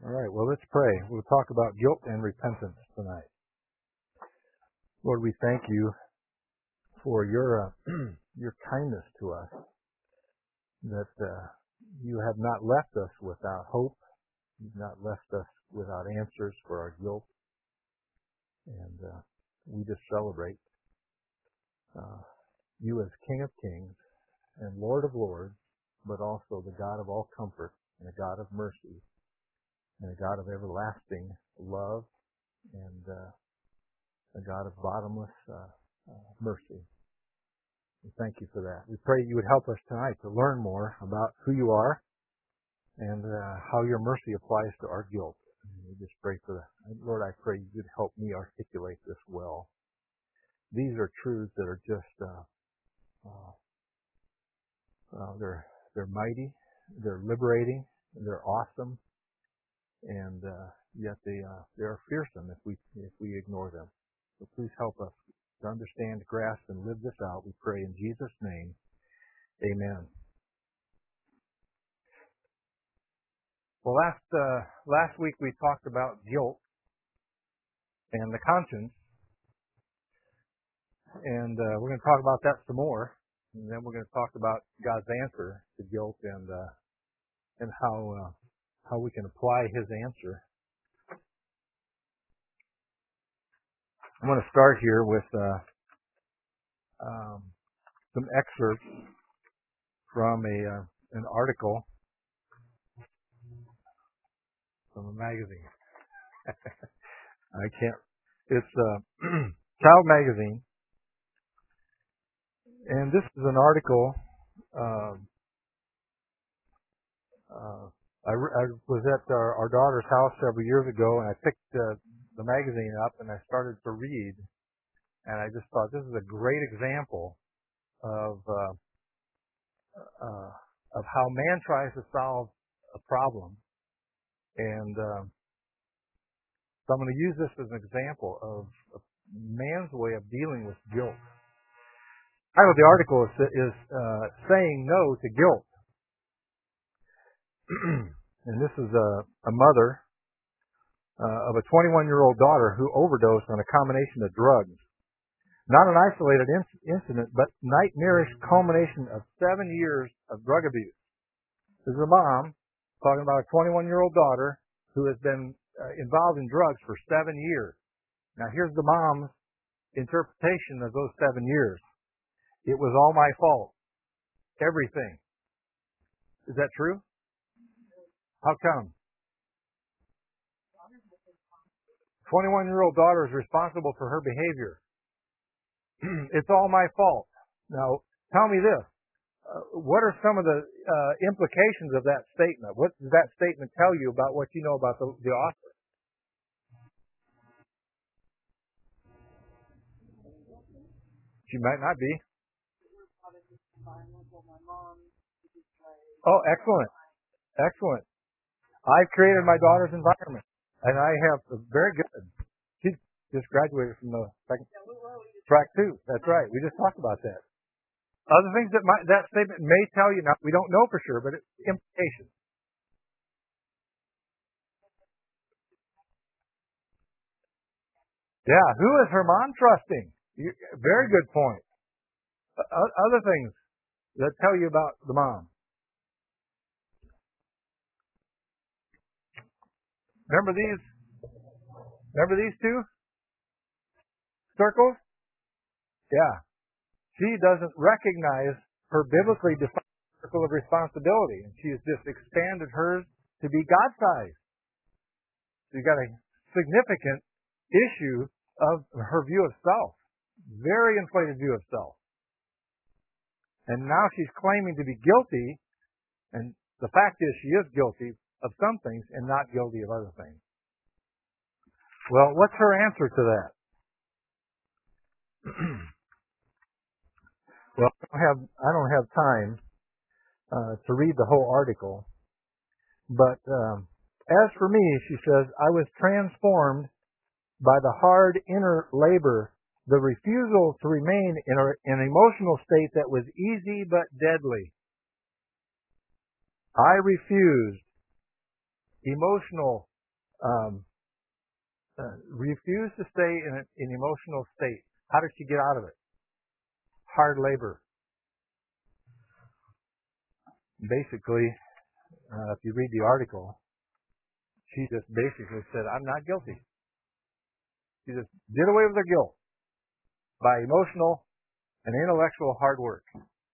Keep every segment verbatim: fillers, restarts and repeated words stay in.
All right, well, let's pray. We'll talk about guilt and repentance tonight. Lord, we thank you for your uh, your kindness to us, that uh, you have not left us without hope. You've not left us without answers for our guilt. And uh, we just celebrate uh, you as King of Kings and Lord of Lords, but also the God of all comfort and a God of mercy and a God of everlasting love and uh, a God of bottomless uh, uh, mercy. We thank you for that. We pray you would help us tonight to learn more about who you are and uh, how your mercy applies to our guilt. And we just pray for that. Lord, I pray you'd help me articulate this well. These are truths that are just, uh, uh, uh, they're, they're mighty, they're liberating, they're awesome, and uh, yet they, uh, they are fearsome if we, if we ignore them. So please help us to understand, grasp, and live this out. We pray in Jesus' name. Amen. Well, last uh, last week we talked about guilt and the conscience, and uh, we're going to talk about that some more. And then we're going to talk about God's answer to guilt and uh, and how uh, how we can apply His answer. I'm going to start here with uh, um, some excerpts from a uh, an article from a magazine. I can't. It's uh, Child Magazine, and this is an article. Uh, uh, I, re- I was at our, our daughter's house several years ago, and I picked uh, the magazine up and I started to read, and I just thought this is a great example of uh, uh, of how man tries to solve a problem, and um, so I'm going to use this as an example of, of man's way of dealing with guilt. The title of the article is, is uh, "Saying No to Guilt," and this is a, a mother uh, of a twenty-one-year-old daughter who overdosed on a combination of drugs. Not an isolated inc- incident, but nightmarish culmination of seven years of drug abuse. This is a mom talking about a twenty-one-year-old daughter who has been uh, involved in drugs for seven years. Now, here's the mom's interpretation of those seven years. It was all my fault. Everything. Is that true? How come? twenty-one-year-old daughter is responsible for her behavior. It's all my fault. Now, tell me this. Uh, what are some of the uh, implications of that statement? What does that statement tell you about what you know about the, the author? She might not be. Oh, excellent. Excellent. I've created my daughter's environment, and I have a very good. She just graduated from the second track two. That's right. We just talked about that. Other things that might, that statement may tell you, now we don't know for sure, but it's implications. Yeah, who is her mom trusting? You, very good point. Uh, other things that tell you about the mom. Remember these? Remember these two circles? Yeah. She doesn't recognize her biblically defined circle of responsibility, and she has just expanded hers to be God-sized. So you got a significant issue of her view of self, very inflated view of self. And now she's claiming to be guilty, and the fact is she is guilty of some things and not guilty of other things. Well, what's her answer to that? Well, I don't have I don't have time uh, to read the whole article, but um, as for me, she says, I was transformed by the hard inner labor, the refusal to remain in a, an emotional state that was easy but deadly. I refused emotional Um, uh, refused to stay in an in emotional state. How did she get out of it? Hard labor. Basically, uh, if you read the article, she just basically said, I'm not guilty. She just did away with her guilt by emotional and intellectual hard work.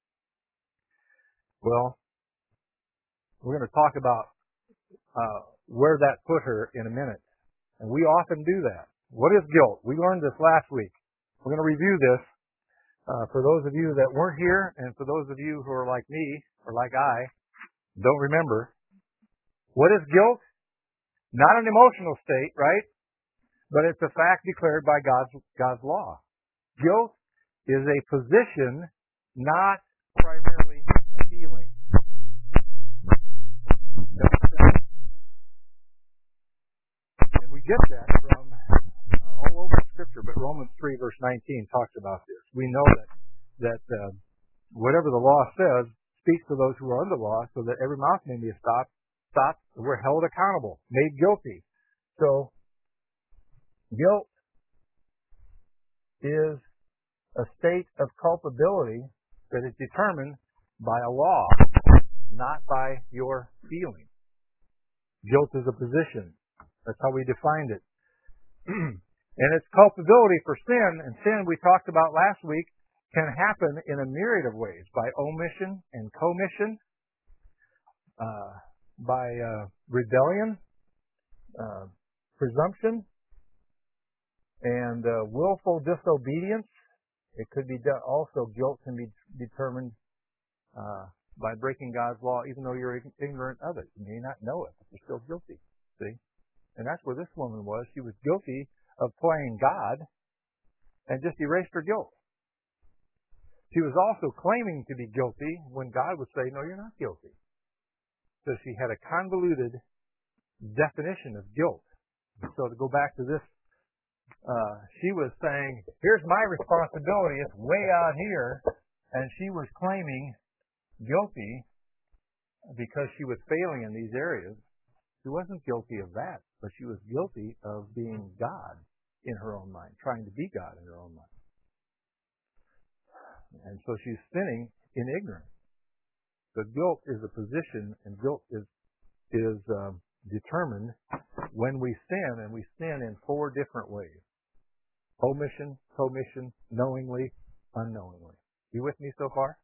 Well, we're going to talk about uh, where that put her in a minute. And we often do that. What is guilt? We learned this last week. We're going to review this uh, for those of you that weren't here and for those of you who are like me or like I, don't remember. What is guilt? Not an emotional state, right? But it's a fact declared by God's, God's law. Guilt is a position, not primarily a feeling. And we get that from uh, all over Scripture, but Romans three verse nineteen talks about this. We know that that uh, whatever the law says speaks to those who are under the law, so that every mouth may be stopped. Stopped. We're held accountable, made guilty. So guilt is a state of culpability that is determined by a law, not by your feeling. Guilt is a position. That's how we defined it. And it's culpability for sin, and sin we talked about last week can happen in a myriad of ways, by omission and commission, uh, by uh, rebellion, uh, presumption, and uh, willful disobedience. It could be done. Also, guilt can be determined uh, by breaking God's law, even though you're ignorant of it. You may not know it, but you're still guilty. See? And that's where this woman was. She was guilty of playing God and just erased her guilt. She was also claiming to be guilty when God would say, no, you're not guilty. So she had a convoluted definition of guilt. So to go back to this, uh, she was saying, here's my responsibility. It's way out here. And she was claiming guilty because she was failing in these areas. She wasn't guilty of that, but she was guilty of being God in her own mind, trying to be God in her own mind. And so she's sinning in ignorance. So guilt is a position, and guilt is is um, determined when we sin, and we sin in four different ways: omission, commission, knowingly, unknowingly. You with me so far?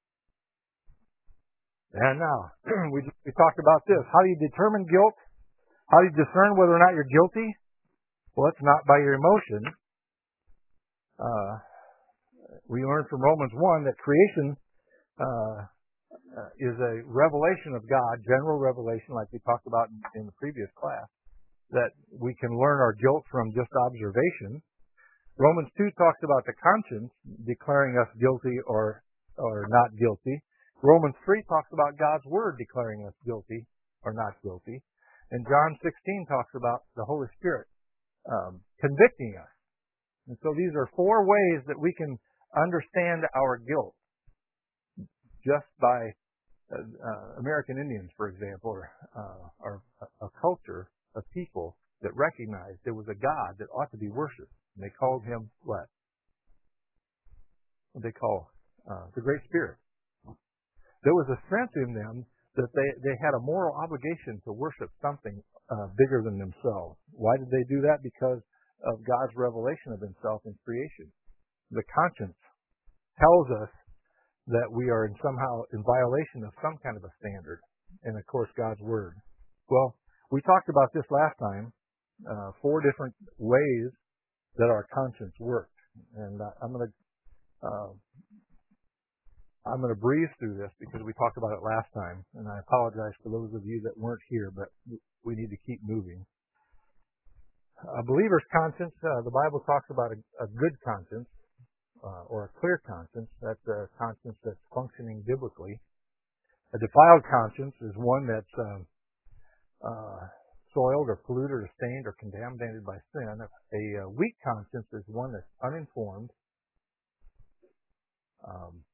And now, we, we talked about this. How do you determine guilt? How do you discern whether or not you're guilty? Well, it's not by your emotion. Uh, we learned from Romans one that creation uh, uh, is a revelation of God, general revelation, like we talked about in, in the previous class, that we can learn our guilt from just observation. Romans two talks about the conscience declaring us guilty or or not guilty. Romans three talks about God's Word declaring us guilty or not guilty. And John sixteen talks about the Holy Spirit um, convicting us. And so these are four ways that we can understand our guilt just by uh, uh, American Indians, for example, or, uh, are a, a culture of people that recognized there was a God that ought to be worshipped. And they called him what? What they call uh, the Great Spirit. There was a sense in them that they, they had a moral obligation to worship something uh, bigger than themselves. Why did they do that? Because of God's revelation of himself in creation. The conscience tells us that we are in somehow in violation of some kind of a standard, and of course God's Word. Well, we talked about this last time, uh, four different ways that our conscience worked, and uh, I'm going to uh, I'm going to breeze through this because we talked about it last time, and I apologize for those of you that weren't here, but we need to keep moving. A believer's conscience, uh, the Bible talks about a, a good conscience, uh, or a clear conscience. That's a conscience that's functioning biblically. A defiled conscience is one that's uh, uh, soiled or polluted or stained or contaminated by sin. A, a weak conscience is one that's uninformed, um,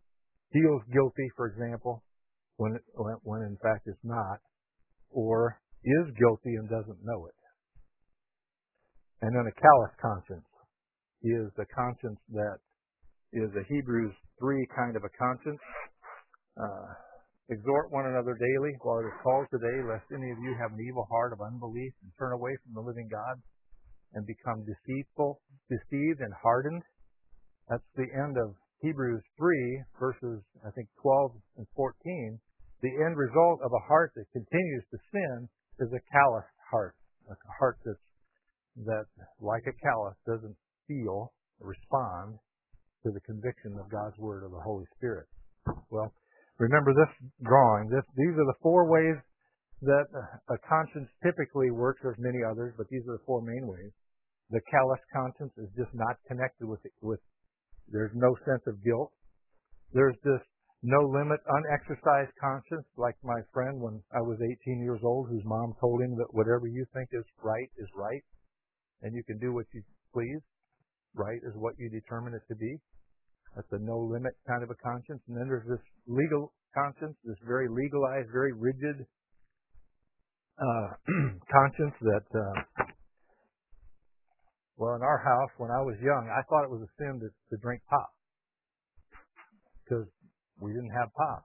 feels guilty, for example, when, when when in fact it's not, or is guilty and doesn't know it. And then a callous conscience is a conscience that is a Hebrews three kind of a conscience. Uh, Exhort one another daily while it is called today, lest any of you have an evil heart of unbelief and turn away from the living God and become deceitful, deceived and hardened. That's the end of Hebrews three, verses, I think, twelve and fourteen. The end result of a heart that continues to sin is a calloused heart, a heart that's, that, like a callus, doesn't feel, respond to the conviction of God's Word or the Holy Spirit. Well, remember this drawing. This, these are the four ways that a conscience typically works. There's many others, but these are the four main ways. The callous conscience is just not connected with, with there's no sense of guilt. There's this no limit, unexercised conscience, like my friend when I was eighteen years old, whose mom told him that whatever you think is right is right, and you can do what you please. Right is what you determine it to be. That's a no-limit kind of a conscience. And then there's this legal conscience, this very legalized, very rigid uh, conscience that, uh, well, in our house, when I was young, I thought it was a sin to, to drink pop because we didn't have pop.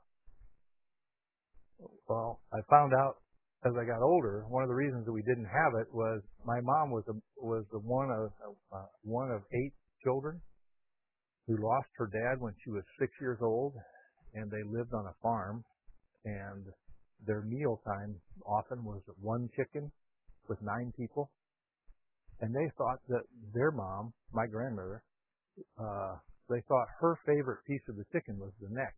Well, I found out as I got older, one of the reasons that we didn't have it was my mom was a, was the one of uh, one of eight children who lost her dad when she was six years old, and they lived on a farm, and their meal time often was one chicken with nine people, and they thought that their mom, my grandmother, uh, they thought her favorite piece of the chicken was the neck,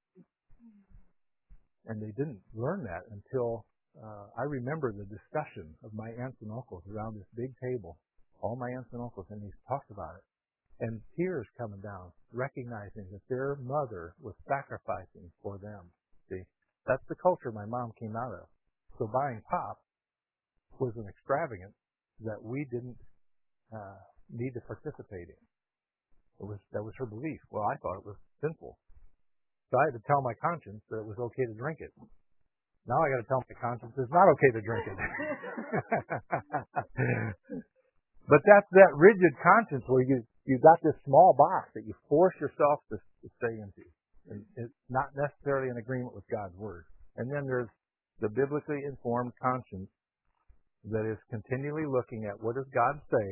and they didn't learn that until uh, I remember the discussion of my aunts and uncles around this big table, all my aunts and uncles, and they talked about it. And tears coming down, recognizing that their mother was sacrificing for them. See, that's the culture my mom came out of. So buying pop was an extravagance that we didn't uh, need to participate in. It was that was her belief. Well, I thought it was sinful, so I had to tell my conscience that it was okay to drink it. Now I got to tell my conscience it's not okay to drink it. But that's that rigid conscience where you you got this small box that you force yourself to, to stay into. And it's not necessarily in agreement with God's Word. And then there's the biblically informed conscience that is continually looking at what does God say,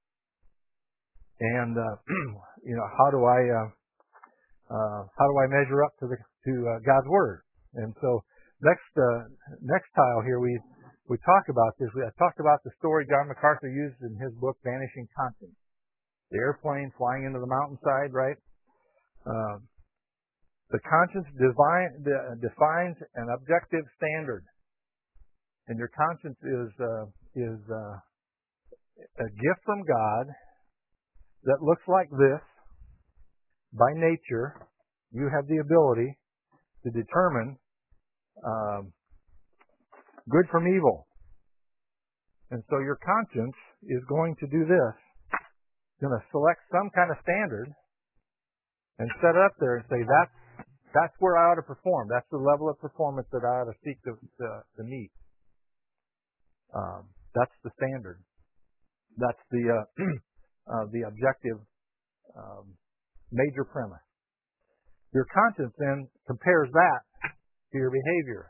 and uh, you know how do I uh, uh, how do I measure up to the to uh, God's Word? And so next uh, next tile here we we talk about this. We I talked about the story John MacArthur used in his book Vanishing Conscience. The airplane flying into the mountainside, right? Uh, the conscience divine, de, defines an objective standard, and your conscience is uh, is uh, a gift from God that looks like this. By nature, you have the ability to determine um, good from evil, and so your conscience is going to do this. It's going to select some kind of standard and set it up there and say that's that's where I ought to perform. That's the level of performance that I ought to seek to to, to meet. Um, that's the standard. That's the uh, uh, the objective um, major premise. Your conscience then compares that to your behavior.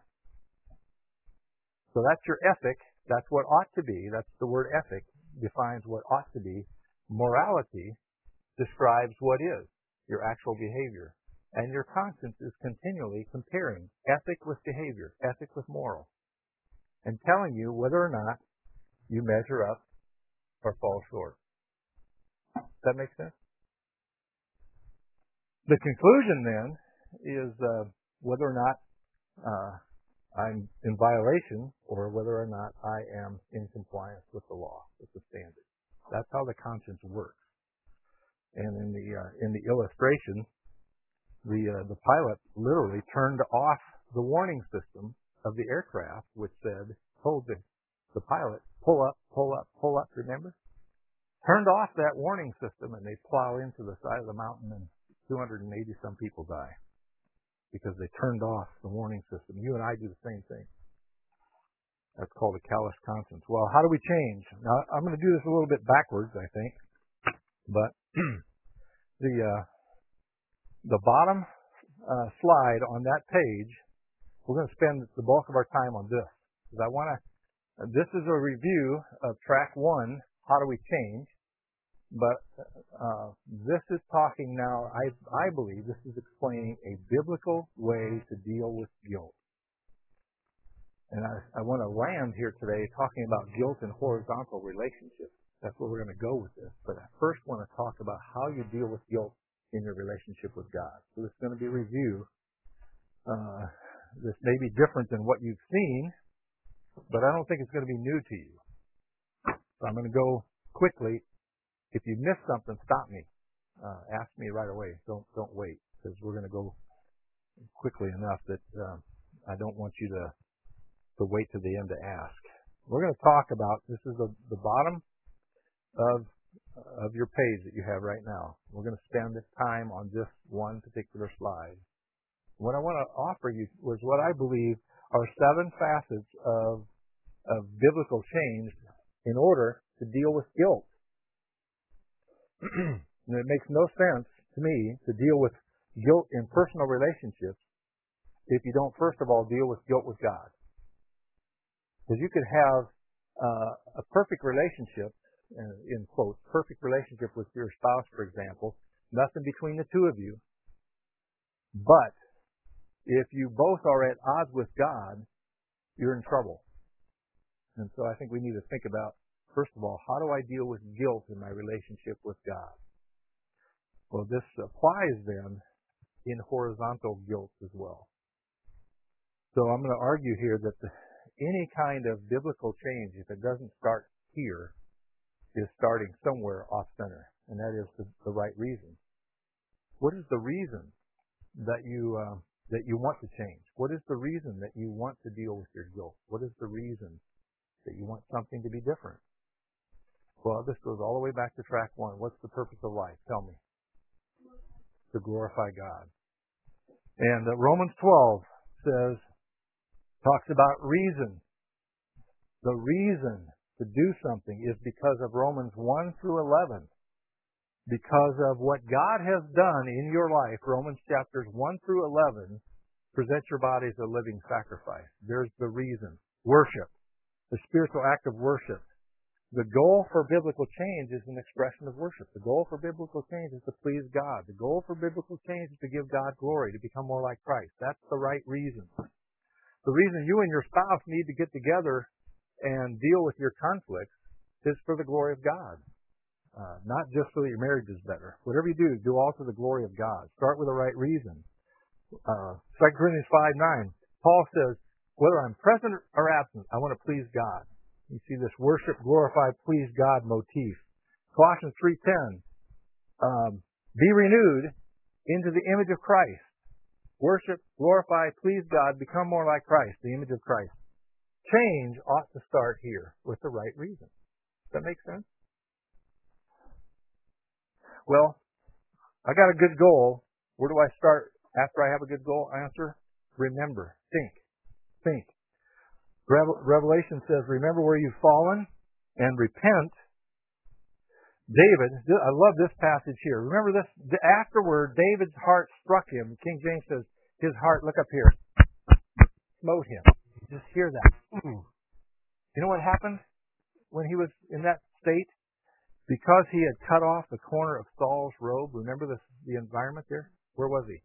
So that's your ethic. That's what ought to be. That's the word ethic defines what ought to be. Morality describes what is your actual behavior. And your conscience is continually comparing ethic with behavior, ethic with moral, and telling you whether or not you measure up or fall short. Does that make sense? The conclusion then is uh, whether or not uh, I'm in violation or whether or not I am in compliance with the law, with the standard. That's how the conscience works. And in the uh, in the illustration, the uh, the pilot literally turned off the warning system of the aircraft, which said, told the, the pilot, pull up, pull up, pull up, remember? Turned off that warning system, and they plow into the side of the mountain, and two hundred eighty some people die because they turned off the warning system. You and I do the same thing. That's called a callous conscience. Well, how do we change? Now, I'm going to do this a little bit backwards, I think, but the uh, the bottom uh, slide on that page, we're going to spend the bulk of our time on this, because I want to. This is a review of track one. How do we change? But uh, this is talking now. I I believe this is explaining a biblical way to deal with guilt. And I, I want to land here today talking about guilt in horizontal relationships. That's where we're going to go with this. But I first want to talk about how you deal with guilt in your relationship with God. So this is going to be a review. Uh, this may be different than what you've seen, but I don't think it's going to be new to you. So I'm going to go quickly. If you miss something, stop me. Uh, ask me right away. Don't don't wait, because we're going to go quickly enough that uh, I don't want you to to wait to the end to ask. We're going to talk about, this is the, the bottom of of your page that you have right now. We're going to spend time on this one particular slide. What I want to offer you was what I believe are seven facets of of biblical change in order to deal with guilt. And it makes no sense to me to deal with guilt in personal relationships if you don't first of all deal with guilt with God. Because you could have uh, a perfect relationship, uh, in quotes, perfect relationship with your spouse, for example, nothing between the two of you. But if you both are at odds with God, you're in trouble. And so I think we need to think about, first of all, how do I deal with guilt in my relationship with God? Well, this applies then in horizontal guilt as well. So I'm going to argue here that the, any kind of biblical change, if it doesn't start here, is starting somewhere off center, and that is the, the right reason. What is the reason that you uh, that you want to change? What is the reason that you want to deal with your guilt? What is the reason that you want something to be different? Well, this goes all the way back to track one. What's the purpose of life? Tell me. To glorify God. And uh, Romans twelve says, talks about reason. The reason to do something is because of Romans one through eleven. Because of what God has done in your life, Romans chapters one through eleven, present your body as a living sacrifice. There's the reason. Worship. The spiritual act of worship. The goal for biblical change is an expression of worship. The goal for biblical change is to please God. The goal for biblical change is to give God glory, to become more like Christ. That's the right reason. The reason you and your spouse need to get together and deal with your conflicts is for the glory of God. Uh, not just so that your marriage is better. Whatever you do, do all to the glory of God. Start with the right reason. Uh, Second Corinthians five nine, Paul says, whether I'm present or absent, I want to please God. You see this worship, glorify, please God motif. Colossians three ten, um, be renewed into the image of Christ. Worship, glorify, please God, become more like Christ, the image of Christ. Change ought to start here with the right reason. Does that make sense? Well, I got a good goal. Where do I start after I have a good goal? Answer, remember, think, think. Revelation says, remember where you've fallen and repent. David, I love this passage here. Remember this, afterward, David's heart struck him. King James says, his heart, look up here, smote him. Just hear that. Ooh. You know what happened when he was in that state? Because he had cut off the corner of Saul's robe. Remember this, the environment there? Where was he?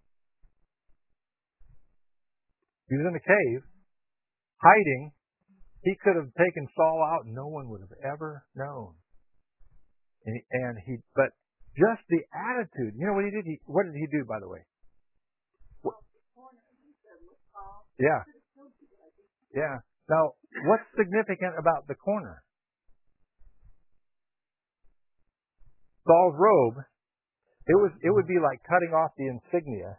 He was in the cave, hiding. He could have taken Saul out and no one would have ever known. And he, and he but just the attitude. You know what he did? He, what did he do, by the way? What? Yeah. Yeah. Now, what's significant about the corner? Saul's robe, it was it would be like cutting off the insignia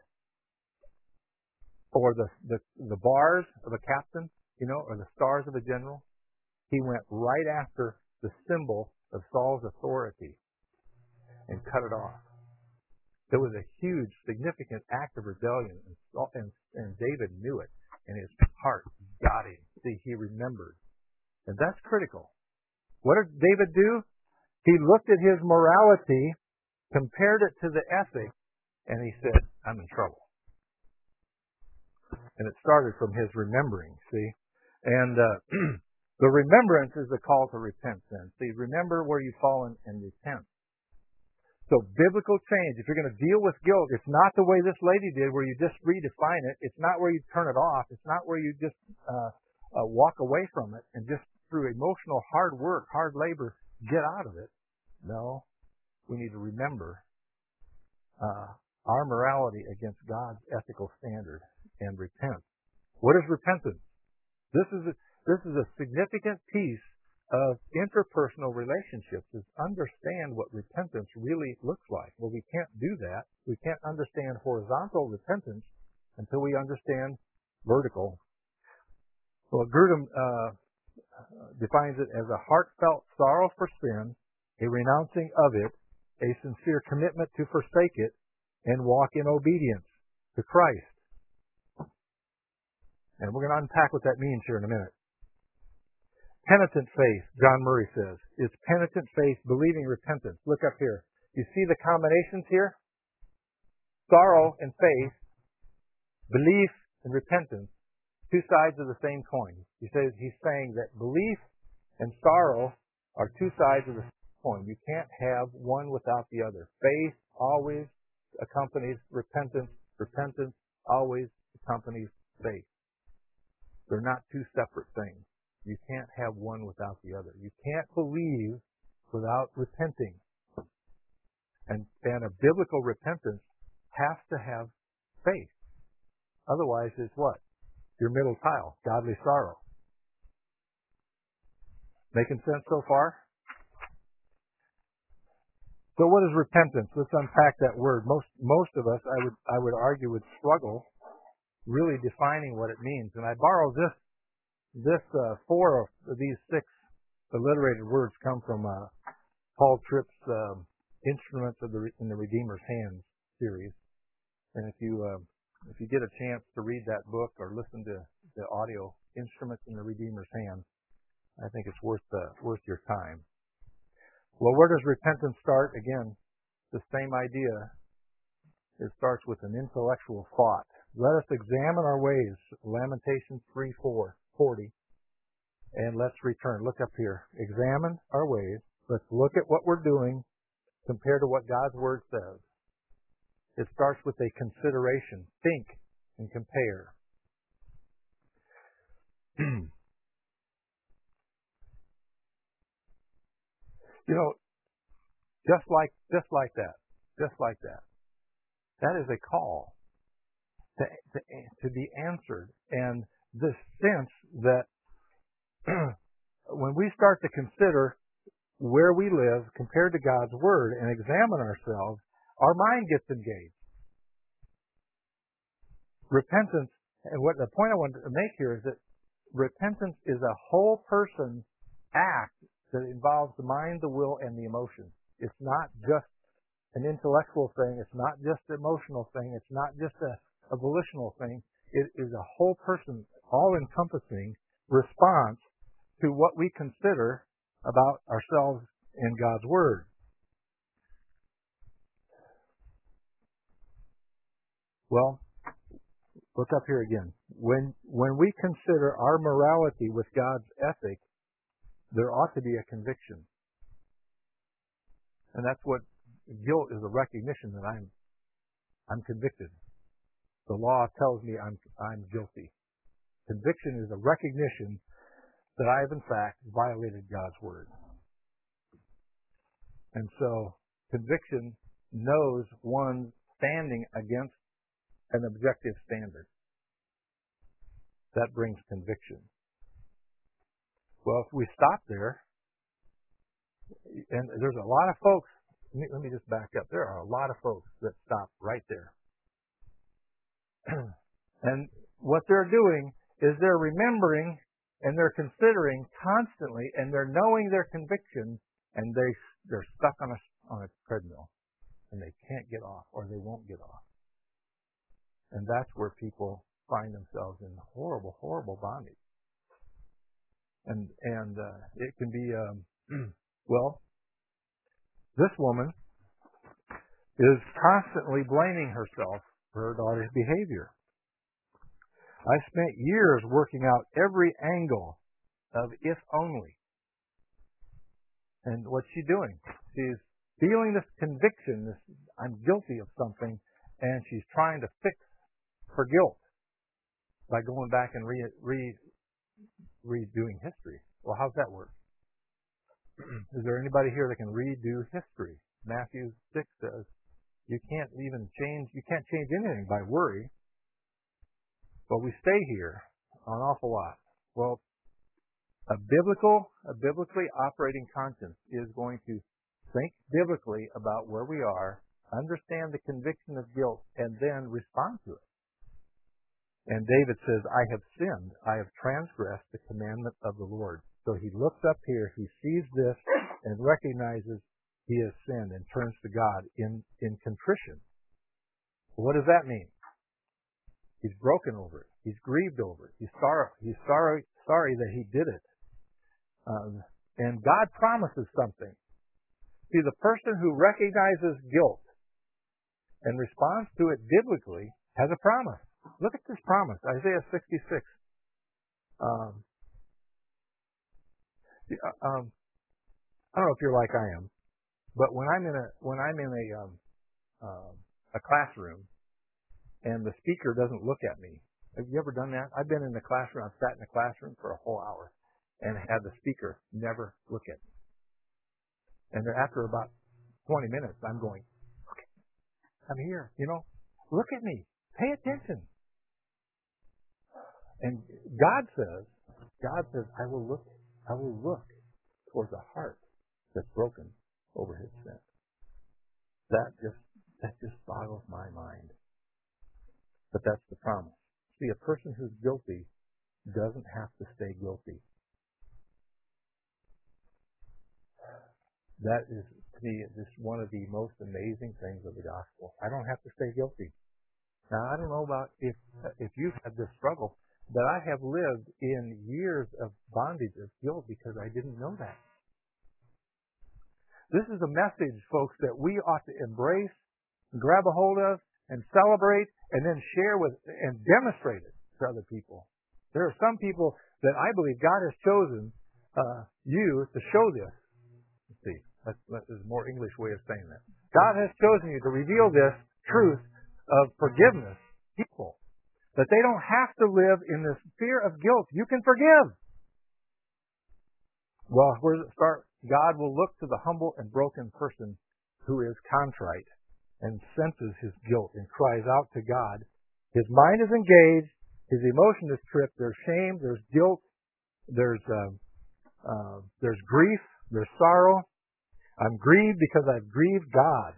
or the, the, the bars of a captain, you know, or the stars of a general. He went right after the symbol of Saul's authority and cut it off. It was a huge, significant act of rebellion, and, and, and David knew it, and his heart got him. See, he remembered. And that's critical. What did David do? He looked at his morality, compared it to the ethic, and he said, I'm in trouble. And it started from his remembering, see? And uh, the remembrance is the call to repent then. See, remember where you've fallen and repent. So biblical change, if you're going to deal with guilt, it's not the way this lady did where you just redefine it. It's not where you turn it off. It's not where you just uh, uh, walk away from it and just through emotional hard work, hard labor, get out of it. No, we need to remember uh, our morality against God's ethical standard and repent. What is repentance? This is a, this is a significant piece of interpersonal relationships, is understand what repentance really looks like. Well, we can't do that. We can't understand horizontal repentance until we understand vertical. Well, Grudem uh, defines it as a heartfelt sorrow for sin, a renouncing of it, a sincere commitment to forsake it, and walk in obedience to Christ. And we're going to unpack what that means here in a minute. Penitent faith, John Murray says, is penitent faith believing repentance. Look up here. You see the combinations here? Sorrow and faith, belief and repentance, two sides of the same coin. He says he's saying that belief and sorrow are two sides of the same coin. You can't have one without the other. Faith always accompanies repentance. Repentance always accompanies faith. They're not two separate things. You can't have one without the other. You can't believe without repenting. And, and a biblical repentance has to have faith. Otherwise, it's what? Your middle tile, godly sorrow. Making sense so far? So what is repentance? Let's unpack that word. Most most of us, I would I would argue, would struggle really defining what it means. And I borrow this This uh, four of these six alliterated words come from uh, Paul Tripp's um, "Instruments of the Re- in the Redeemer's Hands" series. And if you uh, if you get a chance to read that book or listen to the audio "Instruments in the Redeemer's Hands," I think it's worth uh, worth your time. Well, where does repentance start? Again, the same idea. It starts with an intellectual thought. Let us examine our ways. Lamentations three four. forty, and let's return. Look up here. Examine our ways. Let's look at what we're doing compared to what God's Word says. It starts with a consideration. Think and compare. You know, just like just like that, just like that. That is a call to to, to be answered, and this sense that when we start to consider where we live compared to God's Word and examine ourselves, our mind gets engaged. Repentance, and what the point I want to make here is that repentance is a whole person act that involves the mind, the will, and the emotion. It's not just an intellectual thing. It's not just an emotional thing. It's not just a, a volitional thing. It is a whole person, all-encompassing response to what we consider about ourselves in God's Word. Well, look up here again. When when we consider our morality with God's ethic, there ought to be a conviction. And that's what guilt is, a recognition that I'm I'm convicted. The law tells me I'm I'm guilty. Conviction is a recognition that I have in fact violated God's Word. And so conviction knows one standing against an objective standard. That brings conviction. Well, if we stop there, and there's a lot of folks, let me, let me just back up. There are a lot of folks that stop right there. And what they're doing is they're remembering and they're considering constantly, and they're knowing their conviction, and they, they're stuck on a, on a treadmill, and they can't get off, or they won't get off. And that's where people find themselves in horrible, horrible bondage. And and uh, it can be, um, well, this woman is constantly blaming herself for her daughter's behavior. I spent years working out every angle of if only. And what's she doing? She's feeling this conviction, this I'm guilty of something, and she's trying to fix her guilt by going back and re, re, redoing history. Well, how's that work? Is there anybody here that can redo history? Matthew six says you can't even change, you can't change anything by worry. But we stay here an awful lot. Well, a biblical, a biblically operating conscience is going to think biblically about where we are, understand the conviction of guilt, and then respond to it. And David says, I have sinned. I have transgressed the commandment of the Lord. So he looks up here, he sees this, and recognizes he has sinned and turns to God in, in contrition. What does that mean? He's broken over it. He's grieved over it. He's sorry. He's sorry, sorry that he did it. Um, and God promises something. See, the person who recognizes guilt and responds to it biblically has a promise. Look at this promise, Isaiah sixty-six. Um, um, I don't know if you're like I am, but when I'm in a when I'm in a um, uh, a classroom and the speaker doesn't look at me. Have you ever done that? I've been in the classroom. I've sat in the classroom for a whole hour and had the speaker never look at me. And then after about twenty minutes, I'm going, okay, I'm here. You know, look at me. Pay attention. And God says, God says, I will look, I will look towards a heart that's broken over his sin. That just, that just boggles my mind. But that's the promise. See, a person who's guilty doesn't have to stay guilty. That is, to me, just one of the most amazing things of the gospel. I don't have to stay guilty. Now, I don't know about if if you've had this struggle, but I have lived in years of bondage of guilt because I didn't know that. This is a message, folks, that we ought to embrace, grab a hold of, and celebrate, and then share with and demonstrate it to other people. There are some people that I believe God has chosen uh, you to show this. Let's see, that's, that's a more English way of saying that. God has chosen you to reveal this truth of forgiveness to people. That they don't have to live in this fear of guilt. You can forgive. Well, where does it start? God will look to the humble and broken person who is contrite and senses his guilt and cries out to God. His mind is engaged. His emotion is tripped. There's shame. There's guilt. There's uh, uh, there's grief. There's sorrow. I'm grieved because I've grieved God.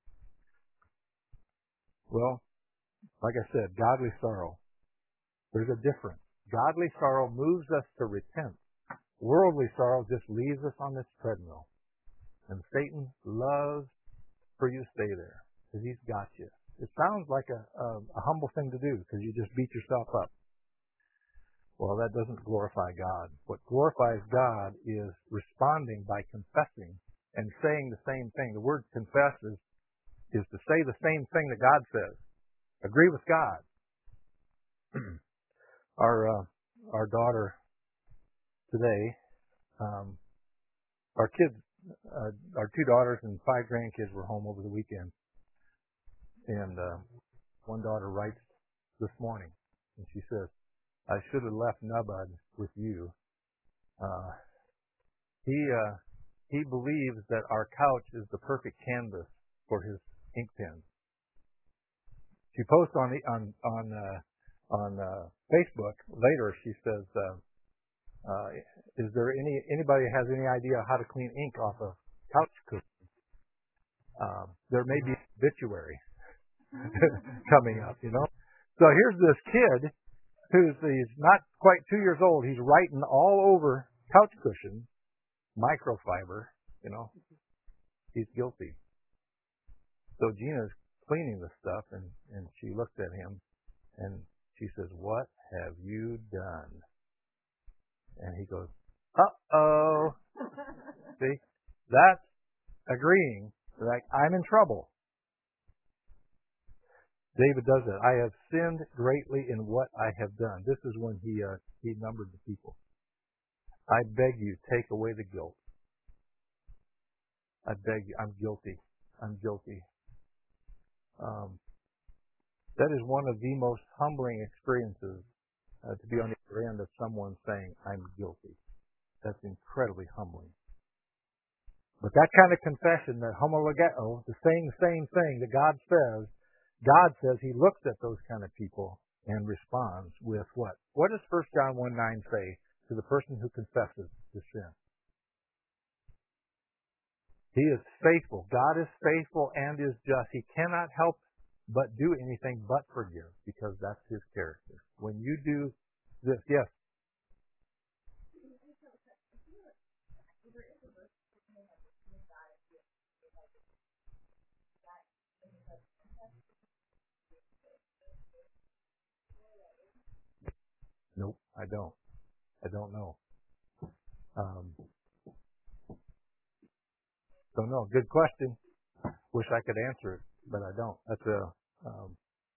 Well, like I said, godly sorrow. There's a difference. Godly sorrow moves us to repent. Worldly sorrow just leaves us on this treadmill. And Satan loves for you to stay there because he's got you. It sounds like a, a, a humble thing to do because you just beat yourself up. Well, that doesn't glorify God. What glorifies God is responding by confessing and saying the same thing. The word confess is, is to say the same thing that God says. Agree with God. our uh, our daughter today, um, our kids, uh, our two daughters and five grandkids were home over the weekend, and uh, one daughter writes this morning, and she says, "I should have left Nubud with you. Uh, he uh, he believes that our couch is the perfect canvas for his ink pen." She posts on the on on uh, on uh, Facebook later. She says, uh, uh, "Is there any anybody has any idea how to clean ink off a couch cushion? Um, there may be obituary coming up, you know." So here's this kid who's he's not quite two years old. He's writing all over couch cushion, microfiber. You know, he's guilty. So Gina's cleaning the stuff, and and she looks at him, and she says, "What have you done?" And he goes, Uh-oh. See? That's agreeing. Like, I'm in trouble. David does that. I have sinned greatly in what I have done. This is when he uh, he numbered the people. I beg you, take away the guilt. I beg you. I'm guilty. I'm guilty. Um, that is one of the most humbling experiences, uh, to be on the other end of someone saying, I'm guilty. That's incredibly humbling. But that kind of confession, that homologeo, the saying the same thing that God says, God says he looks at those kind of people and responds with what? What does First John one nine say to the person who confesses the sin? He is faithful. God is faithful and is just. He cannot help but do anything but forgive, because that's his character. When you do this, yes? Nope, I don't. I don't know. Um, don't know. Good question. Wish I could answer it, but I don't. That's a um,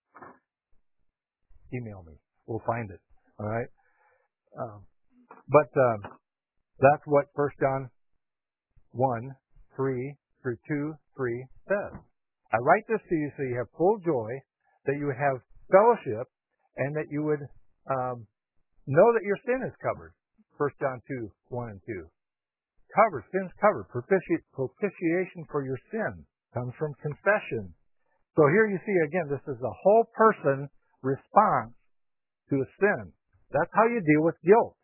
email me. We'll find it. All right. Um, but um, that's what First John one three through two three says. I write this to you so you have full joy, that you would have fellowship, and that you would um, know that your sin is covered. First John two one and two. Covered. Sin's covered. Propiti- propitiation for your sin comes from confession. So here you see again, this is a whole person response to a sin. That's how you deal with guilt.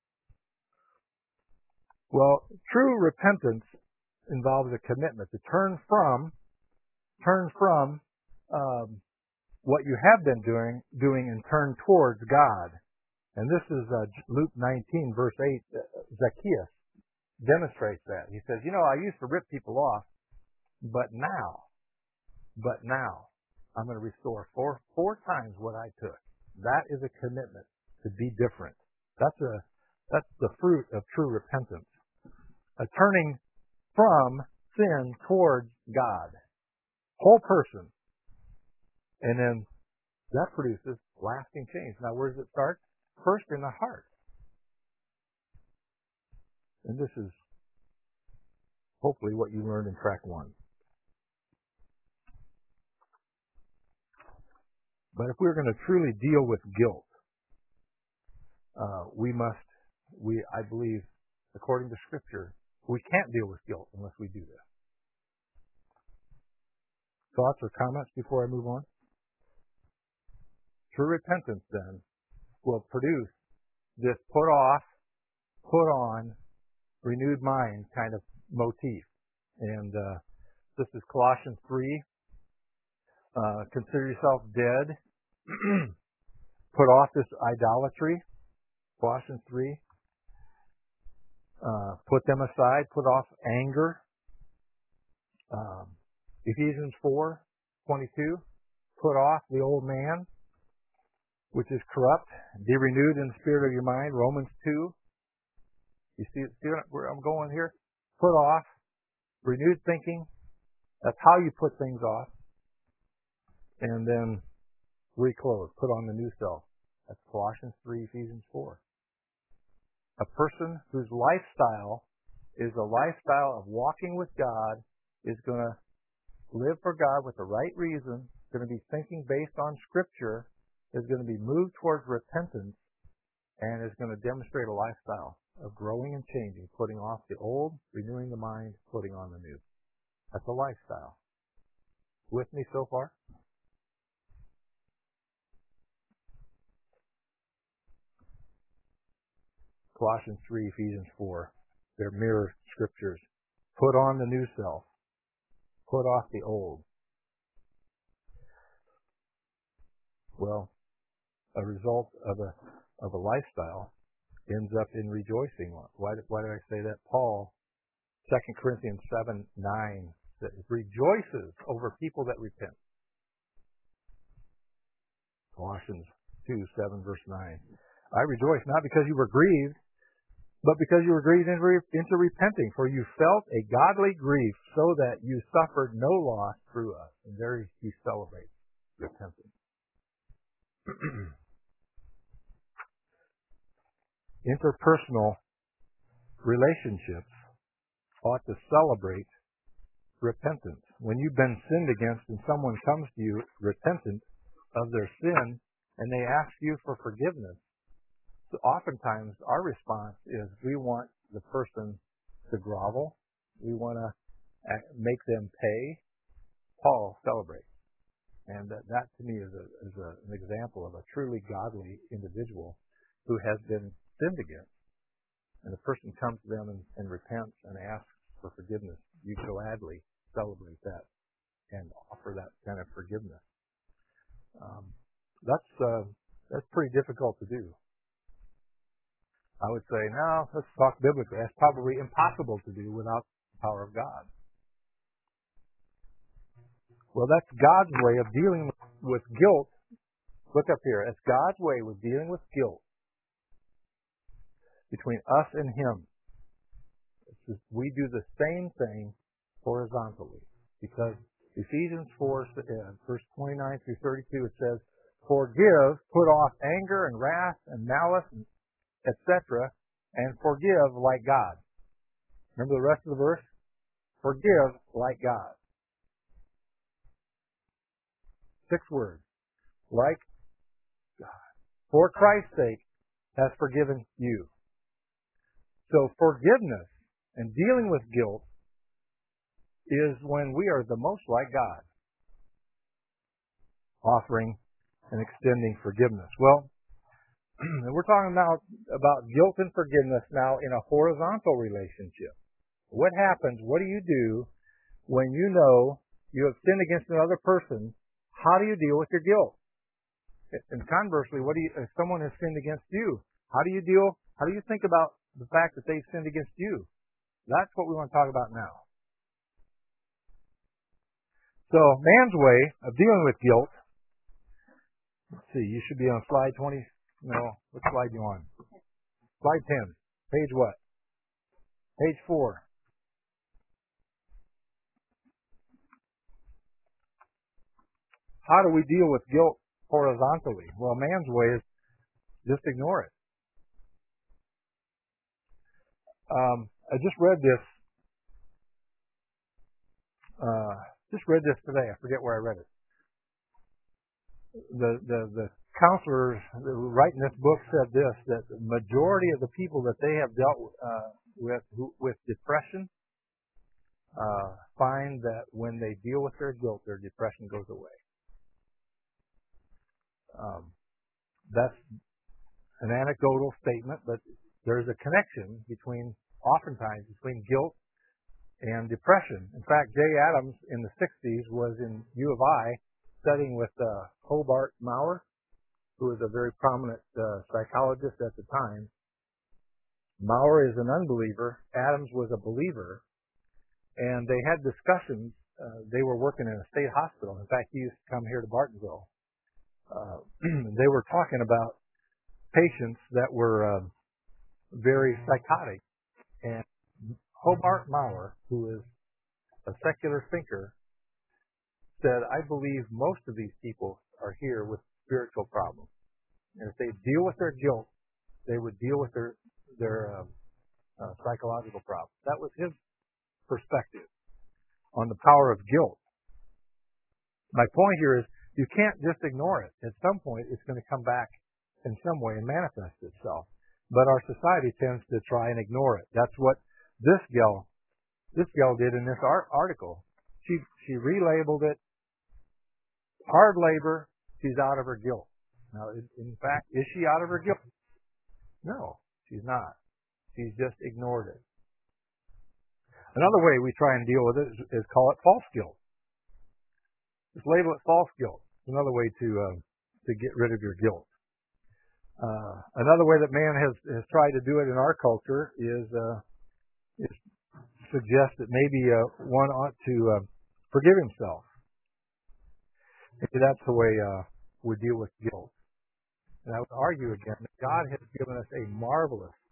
Well, true repentance involves a commitment to turn from turn from um, what you have been doing doing and turn towards God. And this is uh, Luke nineteen, verse eight. Uh, Zacchaeus demonstrates that. He says, you know, I used to rip people off, but now, but now, I'm going to restore four four times what I took. That is a commitment to be different. That's a that's the fruit of true repentance. A turning from sin towards God. Whole person. And then that produces lasting change. Now, where does it start? First in the heart. And this is hopefully what you learned in track one. But if we're going to truly deal with guilt, uh, we must, we, I believe, according to Scripture, we can't deal with guilt unless we do this. Thoughts or comments before I move on? True repentance, then, will produce this put off, put on, renewed mind kind of motif. And uh, this is Colossians three. Uh, consider yourself dead. Put off this idolatry. Colossians three. Uh, put them aside. Put off anger. Um, Ephesians four twenty-two. Put off the old man, which is corrupt. Be renewed in the spirit of your mind. Romans two. You see, see where I'm going here? Put off. Renewed thinking. That's how you put things off. And then reclothe. Put on the new self. That's Colossians three, Ephesians four. A person whose lifestyle is a lifestyle of walking with God is going to live for God with the right reason, going to be thinking based on Scripture, is going to be moved towards repentance, and is going to demonstrate a lifestyle of growing and changing, putting off the old, renewing the mind, putting on the new. That's a lifestyle. With me so far? Colossians three, Ephesians four. They're mirror scriptures. Put on the new self. Put off the old. Well, a result of a of a lifestyle ends up in rejoicing. Why did, why did I say that? Paul, Second Corinthians seven nine, rejoices over people that repent. Colossians two seven verse nine. I rejoice not because you were grieved, but because you were grieved into, re- into repenting, for you felt a godly grief, so that you suffered no loss through us. And there he celebrates repentance. Interpersonal relationships ought to celebrate repentance. When you've been sinned against and someone comes to you repentant of their sin and they ask you for forgiveness, so oftentimes our response is we want the person to grovel. We want to make them pay. Paul celebrates. And that, that to me is, a, is a, an example of a truly godly individual who has been sinned against. And the person comes to them and, and repents and asks for forgiveness. You gladly celebrate that and offer that kind of forgiveness. Um, that's uh, that's pretty difficult to do. I would say, no, let's talk biblically. That's probably impossible to do without the power of God. Well, that's God's way of dealing with, with guilt. Look up here. It's God's way with dealing with guilt between us and Him. It's just, we do the same thing horizontally. Because Ephesians four, uh, verse twenty-nine through thirty-two, it says, forgive, put off anger and wrath and malice, et cetera, and forgive like God. Remember the rest of the verse? Forgive like God. Six words. Like God. For Christ's sake has forgiven you. So forgiveness and dealing with guilt is when we are the most like God, offering and extending forgiveness. Well, we're talking about, about guilt and forgiveness now in a horizontal relationship. What happens, what do you do when you know you have sinned against another person? How do you deal with your guilt? And conversely, what do you, if someone has sinned against you, how do you deal, how do you think about the fact that they've sinned against you? That's what we want to talk about now. So, man's way of dealing with guilt. Let's see, you should be on slide twenty. No, what slide are you on? Slide ten. Page what? Page four. How do we deal with guilt horizontally? Well, man's way is just ignore it. Um, I just read this. Uh, just read this today. I forget where I read it. The the the counselors writing this book said this, that the majority of the people that they have dealt uh, with with depression uh, find that when they deal with their guilt, their depression goes away. Um, that's an anecdotal statement, but there's a connection between, oftentimes, between guilt and depression. In fact, Jay Adams in the sixties was in U of I studying with uh, Hobart Maurer, who was a very prominent uh, psychologist at the time. Maurer is an unbeliever. Adams was a believer. And they had discussions. Uh, they were working in a state hospital. In fact, he used to come here to Bartonville. Uh, they were talking about patients that were uh, very psychotic. And Hobart Maurer, who is a secular thinker, said, I believe most of these people are here with spiritual problems. And if they deal with their guilt, they would deal with their their uh, uh, psychological problems. That was his perspective on the power of guilt. My point here is you can't just ignore it. At some point, it's going to come back in some way and manifest itself. But our society tends to try and ignore it. That's what this gal, this gal did in this art article. She she relabeled it hard labor. She's out of her guilt. Now, in, in fact, is she out of her guilt? No, she's not. She's just ignored it. Another way we try and deal with it is, is call it false guilt. Just label it false guilt. It's another way to uh, to get rid of your guilt. Uh, another way that man has, has tried to do it in our culture is, uh, is suggest that maybe uh, one ought to uh, forgive himself. Maybe that's the way uh, we deal with guilt. And I would argue again that God has given us a marvelous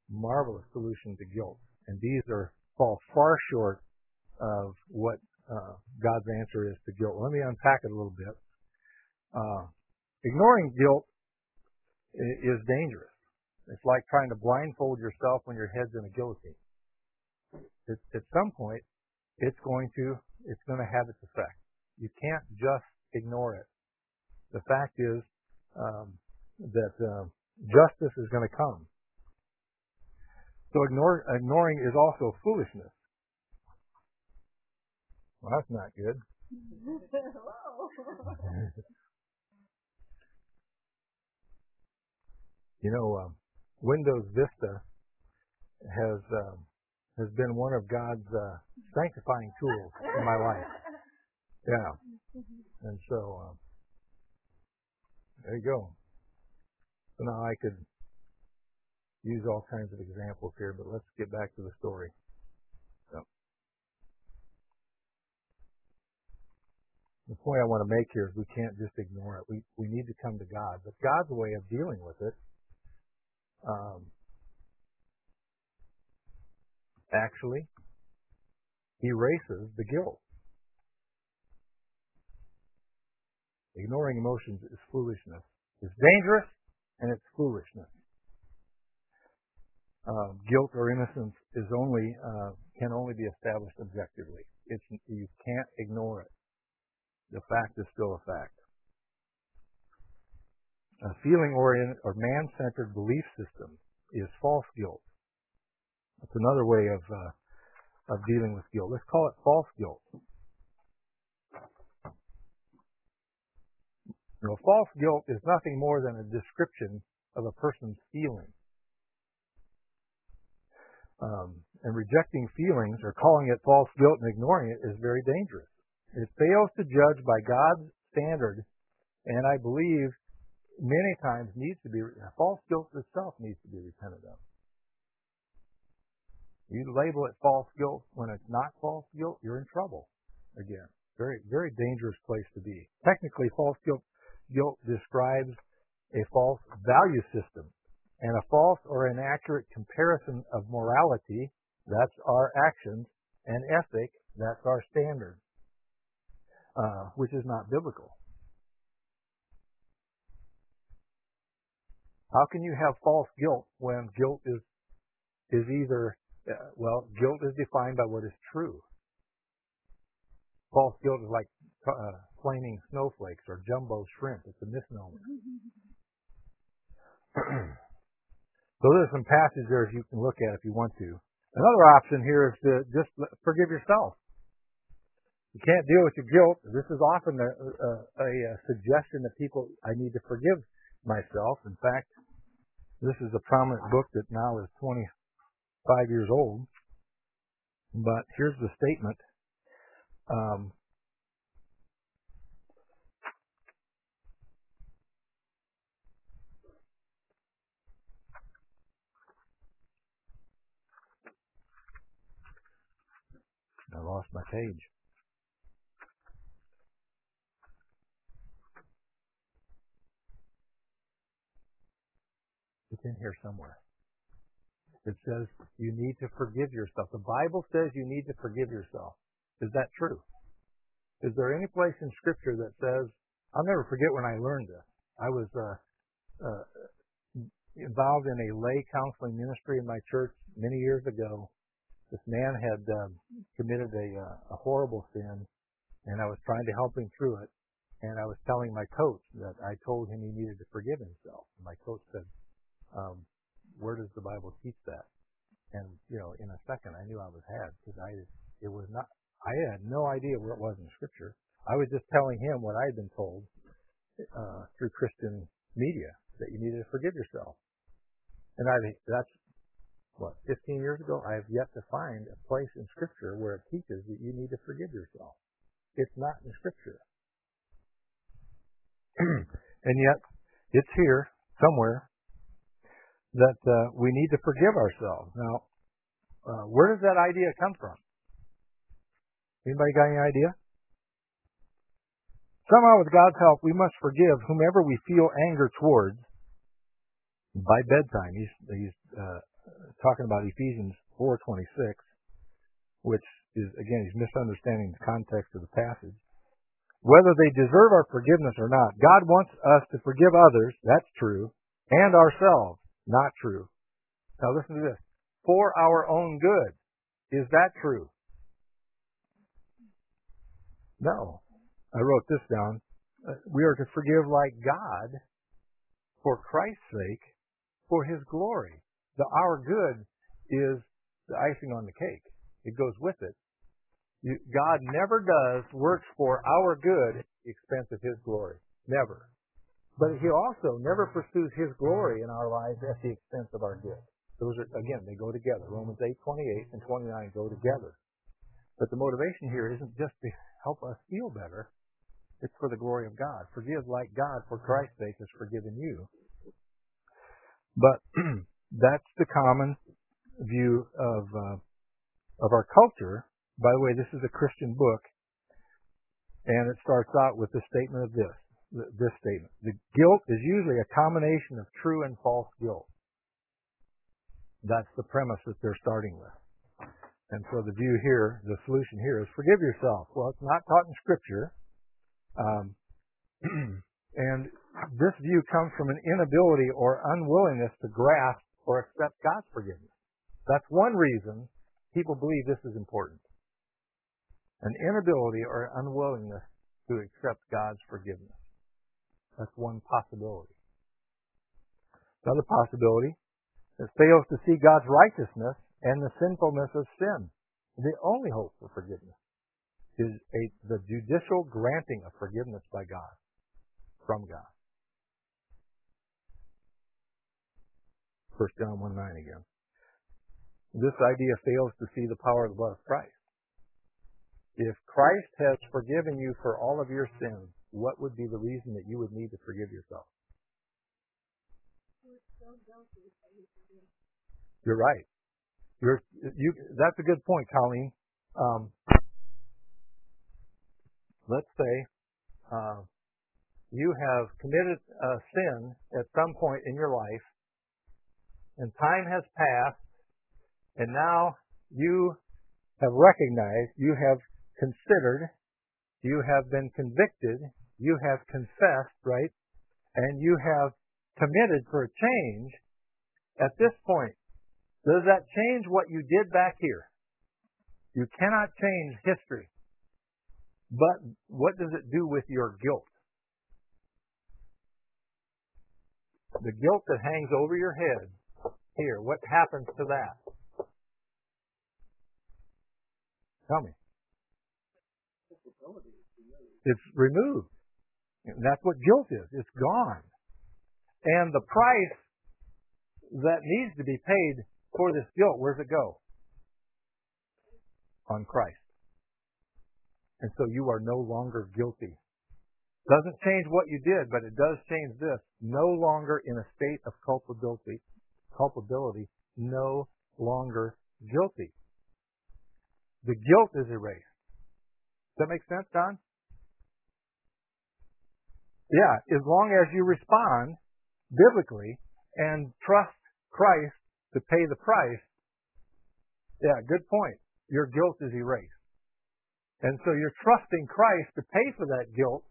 marvelous solution to guilt. And these are fall far short of what uh, God's answer is to guilt. Let me unpack it a little bit. Uh, ignoring guilt is dangerous. It's like trying to blindfold yourself when your head's in a guillotine. At, at some point, it's going to it's going to have its effect. You can't just ignore it. The fact is um, that uh, justice is going to come. So ignore, ignoring is also foolishness. Well, that's not good. You know, um, Windows Vista has um, has been one of God's uh, sanctifying tools in my life. Yeah, and so um, there you go. So now I could use all kinds of examples here, but let's get back to the story. So, the point I want to make here is we can't just ignore it. We we need to come to God, but God's way of dealing with it um, actually erases the guilt. Ignoring emotions is foolishness. It's dangerous, and it's foolishness. Uh, guilt or innocence is only uh, can only be established objectively. It's you can't ignore it. The fact is still a fact. A feeling-oriented or man-centered belief system is false guilt. That's another way of uh, of dealing with guilt. Let's call it false guilt. You know, false guilt is nothing more than a description of a person's feeling. Um, and rejecting feelings or calling it false guilt and ignoring it is very dangerous. It fails to judge by God's standard, and I believe many times needs to be false guilt itself needs to be repented of. You label it false guilt when it's not false guilt, you're in trouble. Again, very very dangerous place to be. Technically, false guilt guilt describes a false value system. And a false or inaccurate comparison of morality, that's our actions, and ethic, that's our standard, uh, which is not biblical. How can you have false guilt when guilt is is either, uh, well, guilt is defined by what is true. False guilt is like uh, flaming snowflakes or jumbo shrimp. It's a misnomer. So there's some passages there you can look at if you want to. Another option here is to just forgive yourself. You can't deal with your guilt. This is often a, a, a suggestion that people, I need to forgive myself. In fact, this is a prominent book that now is twenty-five years old. But here's the statement. Um, I lost my page. It's in here somewhere. It says you need to forgive yourself. The Bible says you need to forgive yourself. Is that true? Is there any place in Scripture that says, I'll never forget when I learned this. I was uh, uh, involved in a lay counseling ministry in my church many years ago. This man had uh, committed a, uh, a horrible sin, and I was trying to help him through it. And I was telling my coach that I told him he needed to forgive himself. And my coach said, um, where does the Bible teach that? And, you know, in a second, I knew I was had because I, it was not, I had no idea where it was in Scripture. I was just telling him what I had been told uh, through Christian media, that you needed to forgive yourself. And I that's, what, fifteen years ago? I have yet to find a place in Scripture where it teaches that you need to forgive yourself. It's not in Scripture. And yet, it's here somewhere that uh, we need to forgive ourselves. Now, uh, where does that idea come from? Anybody got any idea? Somehow, with God's help, we must forgive whomever we feel anger towards by bedtime. He's, he's uh, talking about Ephesians four twenty-six, which is, again, he's misunderstanding the context of the passage. Whether they deserve our forgiveness or not, God wants us to forgive others, that's true, and ourselves, not true. Now listen to this. For our own good. Is that true? No. I wrote this down. Uh, we are to forgive like God, for Christ's sake, for His glory. The our good is the icing on the cake. It goes with it. You, God never does works for our good at the expense of His glory. Never. But He also never pursues His glory in our lives at the expense of our good. Those are, again, they go together. Romans eight twenty-eight and twenty-nine go together. But the motivation here isn't just to help us feel better. It's for the glory of God. Forgive like God, for Christ's sake, has forgiven you. But that's the common view of uh, of our culture. By the way, this is a Christian book, and it starts out with the statement of this, this statement. The guilt is usually a combination of true and false guilt. That's the premise that they're starting with. And so the view here, the solution here is forgive yourself. Well, it's not taught in Scripture. Um, and this view comes from an inability or unwillingness to grasp or accept God's forgiveness. That's one reason people believe this is important. An inability or unwillingness to accept God's forgiveness. That's one possibility. Another possibility is fails to see God's righteousness and the sinfulness of sin. The only hope for forgiveness is a, the judicial granting of forgiveness by God, from God. First John one nine again. This idea fails to see the power of the blood of Christ. If Christ has forgiven you for all of your sins, what would be the reason that you would need to forgive yourself? You're right. You're, you, that's a good point, Colleen. Um, let's say uh, you have committed a sin at some point in your life, and time has passed, and now you have recognized, you have considered, you have been convicted, you have confessed, right? And you have committed for a change. At this point, does that change what you did back here? You cannot change history. But what does it do with your guilt? The guilt that hangs over your head here, what happens to that? Tell me. It's removed. And that's what guilt is. It's gone. And the price that needs to be paid for this guilt, where's it go? On Christ. And so you are no longer guilty. Doesn't change what you did, but it does change this. No longer in a state of culpability, culpability, no longer guilty. The guilt is erased. Does that make sense, Don? Yeah, as long as you respond biblically and trust Christ to pay the price, yeah, good point. Your guilt is erased. And so you're trusting Christ to pay for that guilt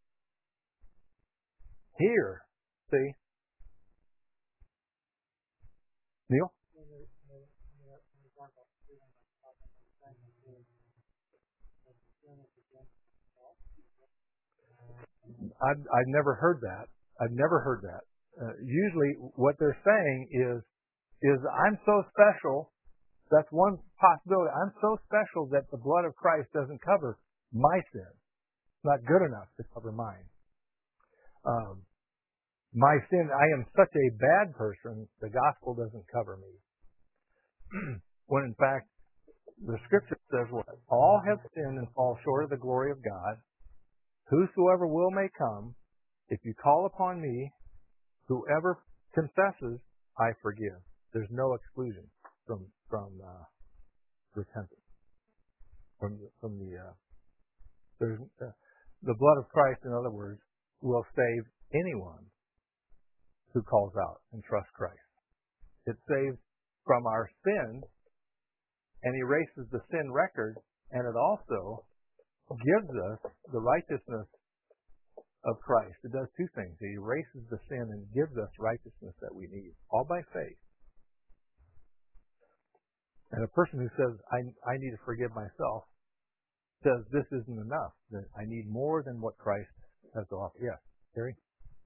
here. See? Neil? I've, I've never heard that. I've never heard that. Uh, usually what they're saying is, is I'm so special. That's one possibility. I'm so special that the blood of Christ doesn't cover my sin. It's not good enough to cover mine. Um, my sin, I am such a bad person, the gospel doesn't cover me. When in fact, the scripture says what? All have sinned and fall short of the glory of God. Whosoever will may come. If you call upon me, whoever confesses, I forgive. There's no exclusion from from uh, repentance. From the, from the uh, there's uh, the blood of Christ, in other words, will save anyone who calls out and trusts Christ. It saves from our sin and erases the sin record, and it also gives us the righteousness of Christ. It does two things. It erases the sin and gives us righteousness that we need, all by faith. And a person who says, I, I need to forgive myself, says this isn't enough, that I need more than what Christ has to offer. Yeah, Terry?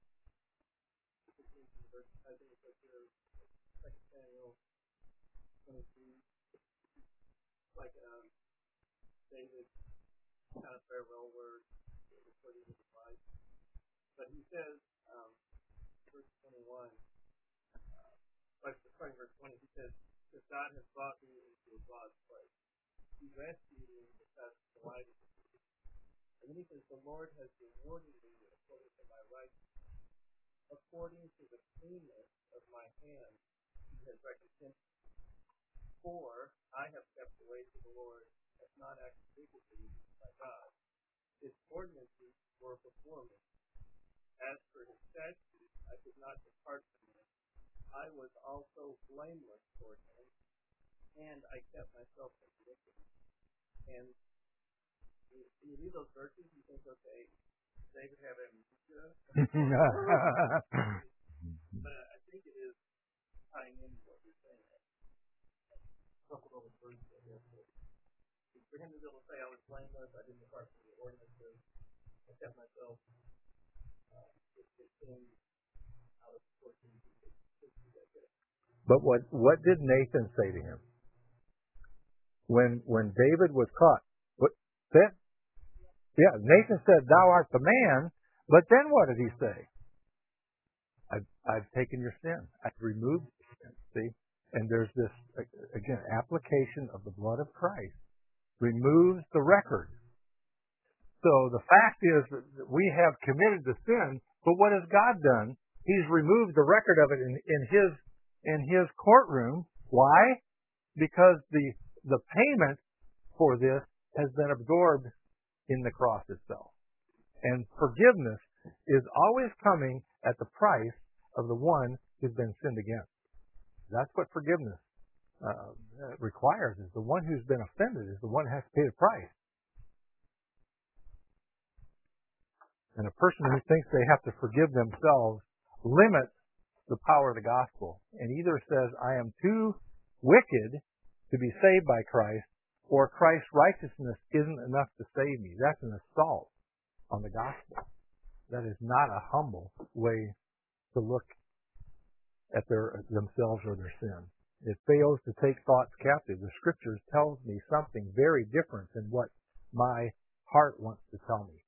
Like um, David kind of farewell word before he was alive. But he says, um, verse twenty-one, uh, like starting verse twenty, he says, "If God has brought me into a God's place, He rescued me because of the light of the truth." And then he says, "The Lord has rewarded me according to my righteousness, according to the cleanness of my hands, He has recompensed me. For I have kept the ways of the Lord, have not acted wickedly with my God. His ordinances were before me. As for His statutes, I did not depart from them. I was also blameless toward Him, and I kept myself from iniquity." And when you read those verses, you think, okay, David had amnesia. But I think it is tying into what you're saying. Couple of those verses there. For him to be able to say, "I was blameless, I didn't depart from the ordinances, I kept myself," uh, it came out of fourteen. But what, what did Nathan say to him? When when David was caught, what then? Yeah, Nathan said, "Thou art the man," but then what did he say? I've, I've taken your sin. I've removed your sin. See? And there's this, again, application of the blood of Christ removes the record. So the fact is that we have committed the sin, but what has God done? He's removed the record of it in, in his in his courtroom. Why? Because the the payment for this has been absorbed in the cross itself. And forgiveness is always coming at the price of the one who's been sinned against. That's what forgiveness uh, requires, is the one who's been offended is the one who has to pay the price. And a person who thinks they have to forgive themselves limits the power of the gospel and either says, I am too wicked to be saved by Christ, or Christ's righteousness isn't enough to save me. That's an assault on the gospel. That is not a humble way to look at their themselves or their sin. It fails to take thoughts captive. The Scriptures tells me something very different than what my heart wants to tell me.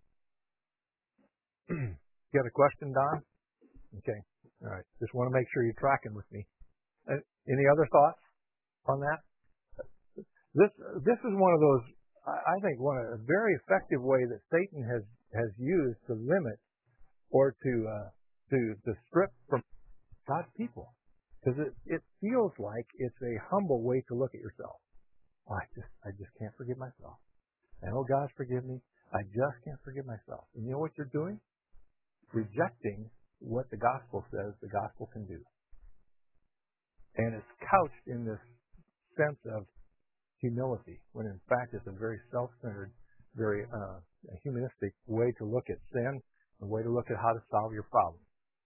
You got a question, Don? Okay. All right. Just want to make sure you're tracking with me. Uh, any other thoughts on that? This this is one of those, I think, one of a very effective way that Satan has has used to limit or to uh, to to strip from God's people, because it, it feels like it's a humble way to look at yourself. Oh, I just I just can't forgive myself. I know God's forgive me. I just can't forgive myself. And you know what you're doing? Rejecting what the gospel says the gospel can do. And it's couched in this sense of humility, when in fact it's a very self-centered, very uh, humanistic way to look at sin, a way to look at how to solve your problem.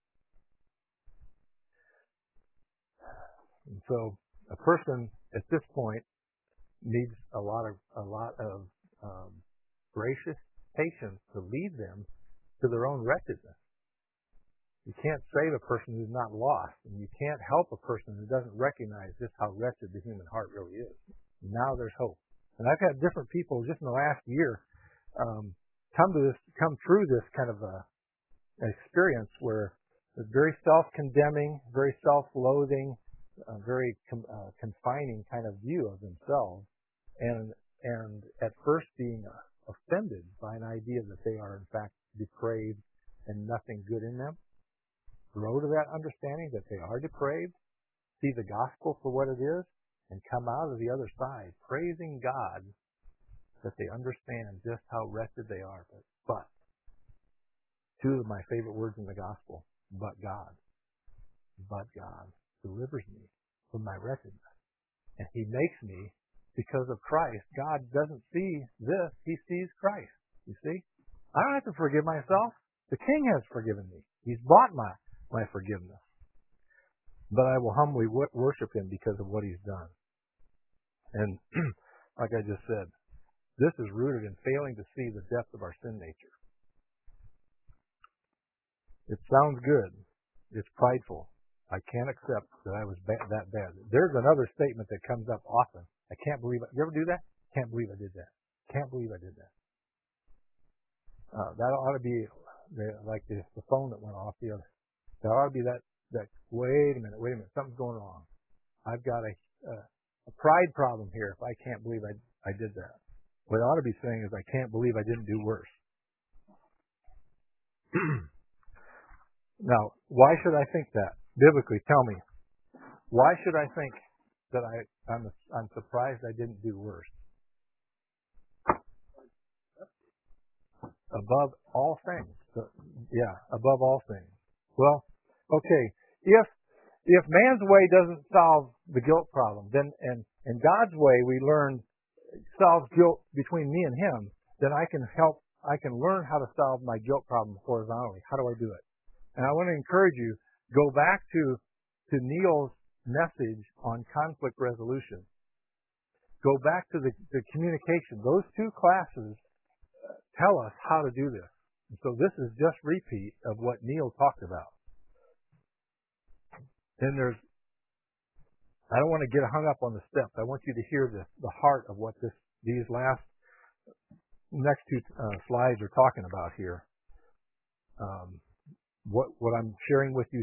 And so a person at this point needs a lot of a lot of um, gracious patience to lead them to their own wretchedness. You can't save a person who's not lost, and you can't help a person who doesn't recognize just how wretched the human heart really is. Now there's hope. And I've had different people just in the last year um, come to this, come through this kind of a, an experience where it's very self-condemning, very self-loathing, a very com, uh, confining kind of view of themselves, and and at first being uh, offended by an idea that they are in fact depraved and nothing good in them. Grow to that understanding that they are depraved, see the gospel for what it is, and come out of the other side praising God that they understand just how wretched they are. But, but two of my favorite words in the gospel, but God, but God delivers me from my wretchedness. And he makes me because of Christ. God doesn't see this. He sees Christ. You see? I don't have to forgive myself. The King has forgiven me. He's bought my, my forgiveness. But I will humbly w- worship him because of what he's done. And like I just said, this is rooted in failing to see the depth of our sin nature. It sounds good. It's prideful. I can't accept that I was ba- that bad. There's another statement that comes up often. I can't believe it. You ever do that? Can't believe I did that. Can't believe I did that. Uh, that ought to be like the, the phone that went off the other. There ought to be that, that, wait a minute, wait a minute, something's going wrong. I've got a, a, a pride problem here if I can't believe I, I did that. What I ought to be saying is I can't believe I didn't do worse. Now, why should I think that? Biblically, tell me. Why should I think that I, I'm, I'm surprised I didn't do worse? Above all things. So, yeah, above all things. Well, okay, if if man's way doesn't solve the guilt problem, then and in God's way we learn solves guilt between me and him, then I can help, I can learn how to solve my guilt problem horizontally. How do I do it? And I want to encourage you, go back to, to Neil's message on conflict resolution. Go back to the, the communication. Those two classes tell us how to do this. And so this is just repeat of what Neil talked about. Then there's, I don't want to get hung up on the steps. I want you to hear the, the heart of what this, these last, next two uh, slides are talking about here. Um, what, what I'm sharing with you